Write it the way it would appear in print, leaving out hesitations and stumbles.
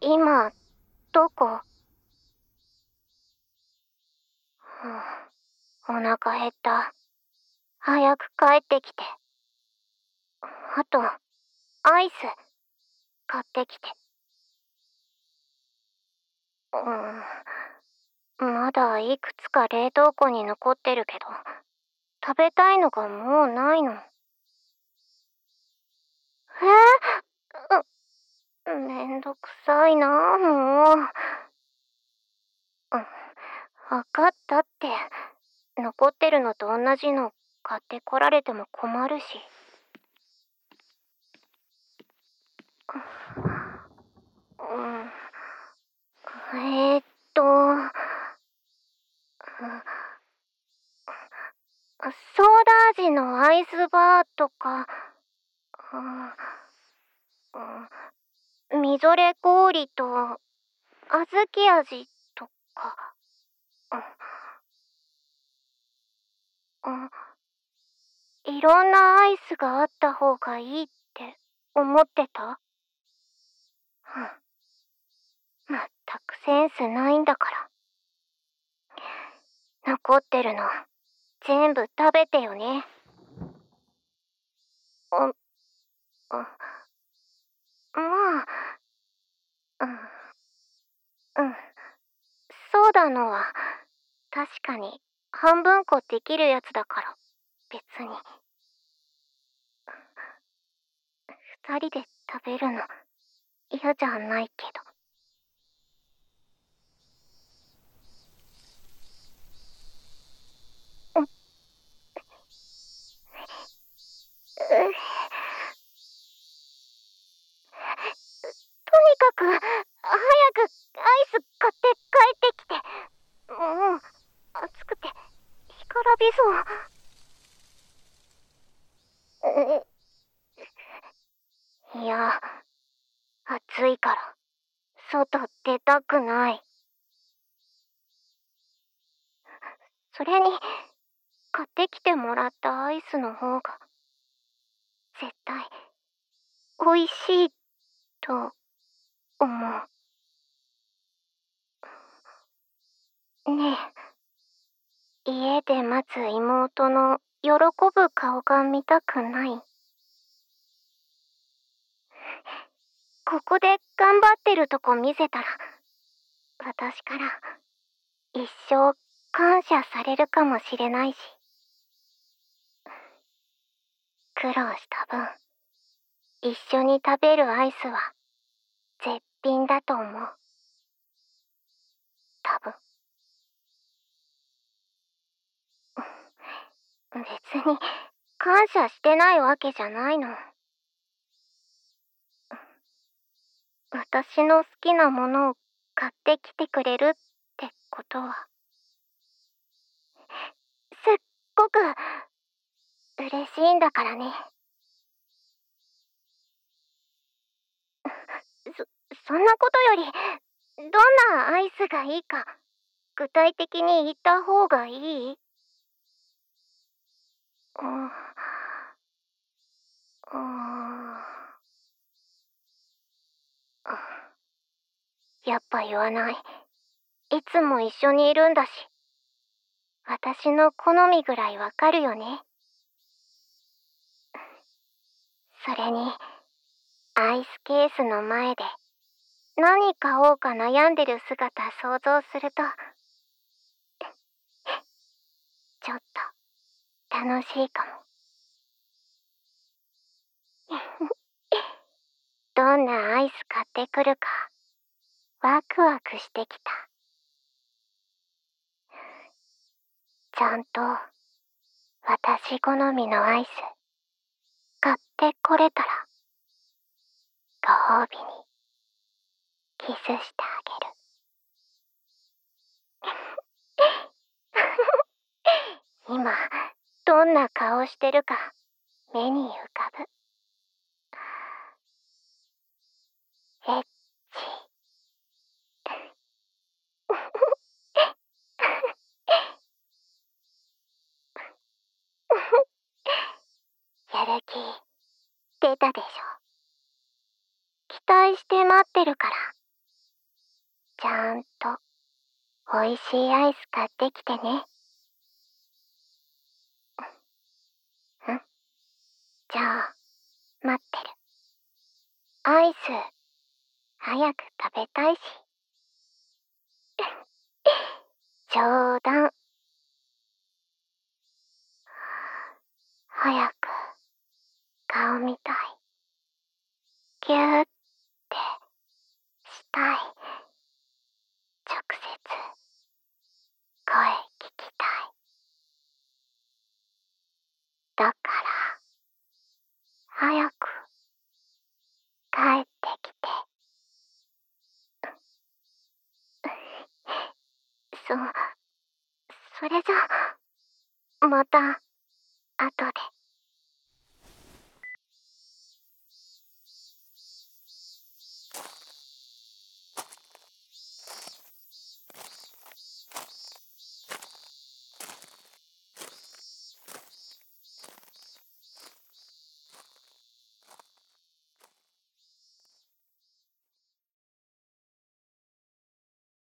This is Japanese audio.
今、どこ？お腹減った。早く帰ってきて。あと、アイス、買ってきて。まだいくつか冷凍庫に残ってるけど、食べたいのがもうないの。めんどくさいな、もう。わかったって。残ってるのと同じの買ってこられても困るし。えーっと、ソーダ味のアイスバーとか、みぞれ氷と、小豆味とか。いろんなアイスがあった方がいいって思ってた？まったくセンスないんだから。残ってるの、全部食べてよね。まあ、そうだのは、確かに半分こできるやつだから、別に。二人で食べるの、嫌じゃないけど。とにかく、早くアイス買って帰ってきて。もう、暑くて、干からびそう。いや、暑いから、外出たくない。それに、買ってきてもらったアイスの方が、絶対、美味しい、と、思う。ねえ、家で待つ妹の喜ぶ顔が見たくない？ここで頑張ってるとこ見せたら、私から一生感謝されるかもしれないし。苦労した分、一緒に食べるアイスは絶品だと思う。多分。別に感謝してないわけじゃないの。私の好きなものを買ってきてくれるってことは、すっごく嬉しいんだからね。そんなことより、どんなアイスがいいか、具体的に言った方がいい？やっぱ言わない。いつも一緒にいるんだし。私の好みぐらいわかるよね。それに、アイスケースの前で何買おうか悩んでる姿想像すると、ちょっと楽しいかも。どんなアイス買ってくるか、ワクワクしてきた。ちゃんと、私好みのアイス、買ってこれたら、ご褒美に、キスしてあげる。今、どんな顔してるか、目に浮かぶ。エッチ。やる気、出たでしょ。期待して待ってるから、 ちゃんとおいしいアイス買ってきてね。ん？じゃあ、待ってる。アイス、早く食べたいし。冗談。早く、顔見たい。ぎゅーってしたい。直接、声聞きたい。だから、早く、帰ってきて。そ、それじゃ、また、後で。